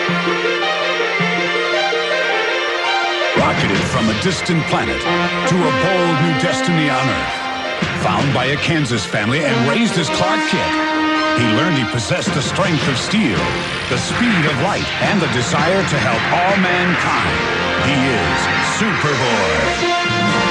Rocketed from a distant planet to a bold new destiny on Earth. Found by a Kansas family and raised as Clark Kent, he learned he possessed the strength of steel, the speed of light, and the desire to help all mankind. He is Superboy.